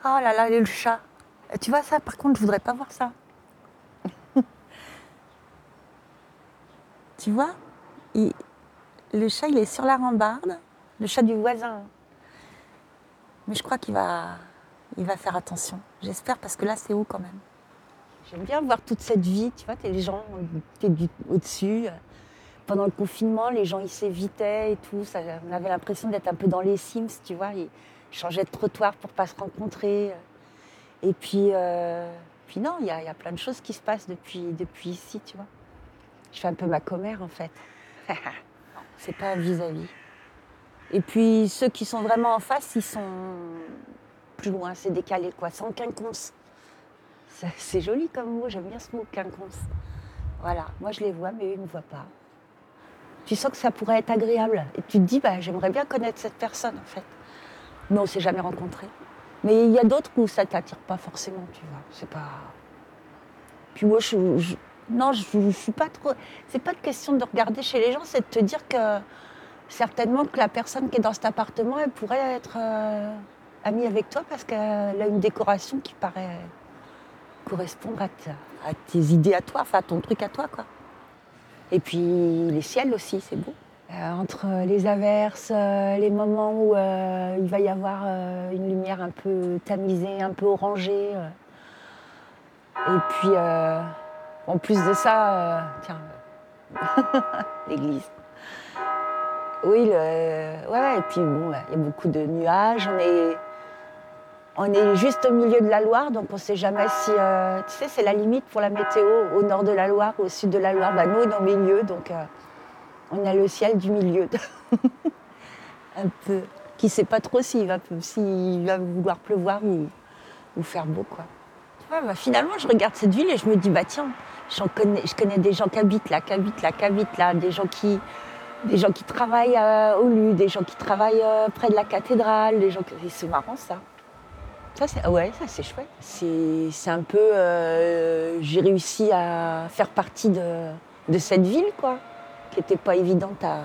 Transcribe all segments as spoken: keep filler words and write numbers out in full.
Oh là là, le chat. Tu vois ça, par contre, je voudrais pas voir ça. Tu vois, il- le chat, il est sur la rambarde, le chat du voisin. Mais je crois qu'il va, il va faire attention. J'espère, parce que là, c'est haut quand même. J'aime bien voir toute cette vie, tu vois, t'es les gens, t'es du- au-dessus. Pendant le confinement, les gens, ils s'évitaient et tout. Ça, on avait l'impression d'être un peu dans les Sims, tu vois. Ils changeaient de trottoir pour pas se rencontrer. Et puis, euh, puis non, il y, a- il y a plein de choses qui se passent depuis, depuis ici, tu vois. Je fais un peu ma commère, en fait. C'est pas un vis-à-vis. Et puis, ceux qui sont vraiment en face, ils sont plus loin, c'est décalé, quoi. C'est en quinconce. C'est c'est joli comme mot, j'aime bien ce mot, quinconce. Voilà, moi je les vois, mais eux, ils ne me voient pas. Tu sens que ça pourrait être agréable. Et tu te dis, bah, j'aimerais bien connaître cette personne, en fait. Mais on ne s'est jamais rencontrés. Mais il y a d'autres où ça ne t'attire pas forcément, tu vois. C'est pas... Puis moi, je, je- non, je ne suis pas trop... C'est pas de question de regarder chez les gens, c'est de te dire que certainement que la personne qui est dans cet appartement, elle pourrait être euh, amie avec toi parce qu'elle a une décoration qui paraît correspondre à, ta- à tes idées à toi, enfin à ton truc à toi, quoi. Et puis les ciels aussi, c'est beau. Euh, entre les averses, euh, les moments où euh, il va y avoir euh, une lumière un peu tamisée, un peu orangée. euh. Et puis, euh, en plus de ça, euh, tiens, l'église. Oui, le, ouais, ouais, et puis bon, il y a beaucoup de nuages. On est, on est juste au milieu de la Loire, donc on ne sait jamais si... euh, tu sais, c'est la limite pour la météo, au nord de la Loire, au sud de la Loire. Bah, nous, on est au milieu, donc euh, on a le ciel du milieu. Un peu. Qui ne sait pas trop s'il va, s'il va vouloir pleuvoir ou, ou faire beau, quoi. Ouais, bah, finalement, je regarde cette ville et je me dis, bah tiens, j'en connais, je connais des gens qui habitent là, qui habitent là, qui habitent là, des gens qui, des gens qui travaillent euh, au Lu, des gens qui travaillent euh, près de la cathédrale, des gens qui... et c'est marrant, ça. Ça, c'est, ouais, ça, c'est chouette. C'est, c'est un peu... euh, j'ai réussi à faire partie de, de cette ville, quoi, qui n'était pas évidente à,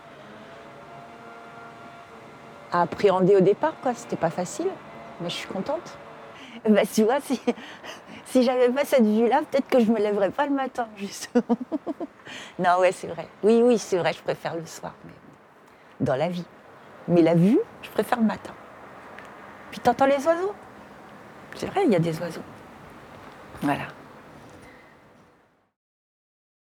à appréhender au départ, quoi. C'était pas facile, mais je suis contente. Bah, tu vois, si, si j'avais pas cette vue-là, peut-être que je me lèverais pas le matin, justement. Non, ouais, c'est vrai. Oui, oui, c'est vrai, je préfère le soir, mais dans la vie. Mais la vue, je préfère le matin. Puis t'entends les oiseaux. C'est vrai, il y a des oiseaux. Voilà.